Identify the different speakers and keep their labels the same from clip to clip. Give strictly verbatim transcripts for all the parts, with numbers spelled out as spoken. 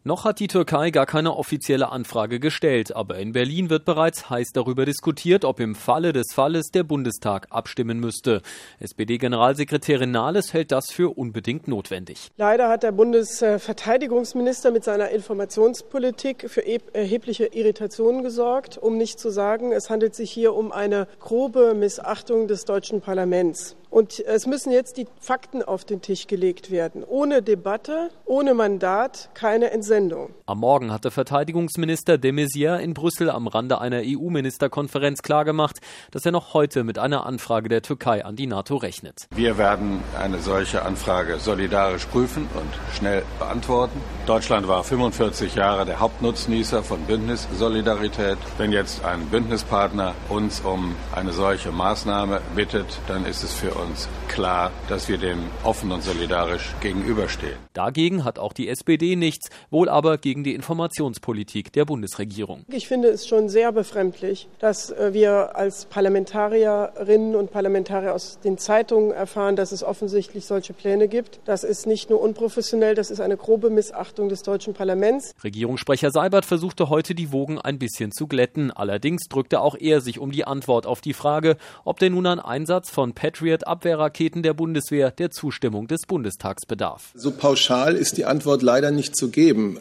Speaker 1: Noch hat die Türkei gar keine offizielle Anfrage gestellt, aber in Berlin wird bereits heiß darüber diskutiert, ob im Falle des Falles der Bundestag abstimmen müsste. S P D-Generalsekretärin Nahles hält das für unbedingt notwendig.
Speaker 2: Leider hat der Bundesverteidigungsminister mit seiner Informationspolitik für erhebliche Irritationen gesorgt, um nicht zu sagen, es handelt sich hier um eine grobe Missachtung des deutschen Parlaments. Und es müssen jetzt die Fakten auf den Tisch gelegt werden. Ohne Debatte, ohne Mandat, keine Entsendung.
Speaker 1: Am Morgen hatte Verteidigungsminister de Maizière in Brüssel am Rande einer E U-Ministerkonferenz klargemacht, dass er noch heute mit einer Anfrage der Türkei an die NATO rechnet.
Speaker 3: Wir werden eine solche Anfrage solidarisch prüfen und schnell beantworten. Deutschland war fünfundvierzig Jahre der Hauptnutznießer von Bündnissolidarität. Wenn jetzt ein Bündnispartner uns um eine solche Maßnahme bittet, dann ist es für uns klar, dass wir dem offen und solidarisch gegenüberstehen.
Speaker 1: Dagegen hat auch die S P D nichts, wohl aber gegen die Informationspolitik der Bundesregierung.
Speaker 2: Ich finde es schon sehr befremdlich, dass wir als Parlamentarierinnen und Parlamentarier aus den Zeitungen erfahren, dass es offensichtlich solche Pläne gibt. Das ist nicht nur unprofessionell, das ist eine grobe Missachtung des deutschen Parlaments.
Speaker 1: Regierungssprecher Seibert versuchte heute, die Wogen ein bisschen zu glätten. Allerdings drückte auch er sich um die Antwort auf die Frage, ob denn nun ein Einsatz von Patriot-Abwehrraketen der Bundeswehr der Zustimmung des Bundestags bedarf.
Speaker 4: So pauschal ist die Antwort leider nicht zu geben.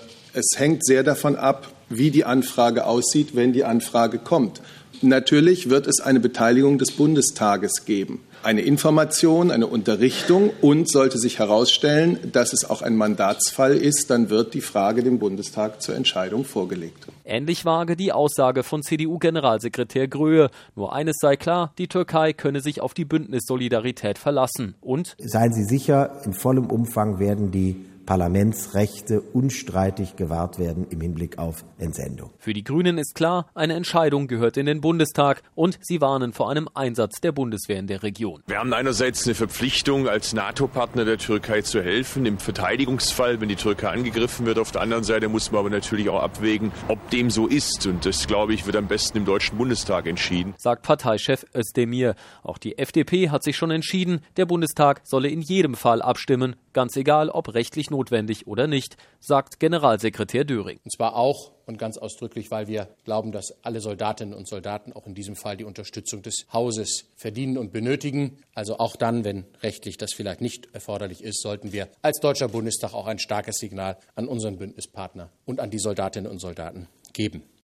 Speaker 4: Es hängt sehr davon ab, wie die Anfrage aussieht, wenn die Anfrage kommt. Natürlich wird es eine Beteiligung des Bundestages geben. Eine Information, eine Unterrichtung, und sollte sich herausstellen, dass es auch ein Mandatsfall ist, dann wird die Frage dem Bundestag zur Entscheidung vorgelegt.
Speaker 1: Ähnlich vage die Aussage von C D U-Generalsekretär Gröhe. Nur eines sei klar, die Türkei könne sich auf die Bündnissolidarität verlassen. Und
Speaker 5: seien Sie sicher, in vollem Umfang werden die Parlamentsrechte unstreitig gewahrt werden im Hinblick auf Entsendung.
Speaker 1: Für die Grünen ist klar, eine Entscheidung gehört in den Bundestag, und sie warnen vor einem Einsatz der Bundeswehr in der Region.
Speaker 6: Wir haben einerseits eine Verpflichtung, als NATO-Partner der Türkei zu helfen, im Verteidigungsfall, wenn die Türkei angegriffen wird. Auf der anderen Seite muss man aber natürlich auch abwägen, ob dem so ist. Und das, glaube ich, wird am besten im Deutschen Bundestag entschieden,
Speaker 1: sagt Parteichef Özdemir. Auch die F D P hat sich schon entschieden, der Bundestag solle in jedem Fall abstimmen, ganz egal, ob rechtlich notwendig oder nicht, sagt Generalsekretär Döring.
Speaker 7: Und zwar auch und ganz ausdrücklich, weil wir glauben, dass alle Soldatinnen und Soldaten auch in diesem Fall die Unterstützung des Hauses verdienen und benötigen. Also auch dann, wenn rechtlich das vielleicht nicht erforderlich ist, sollten wir als Deutscher Bundestag auch ein starkes Signal an unseren Bündnispartner und an die Soldatinnen und Soldaten geben.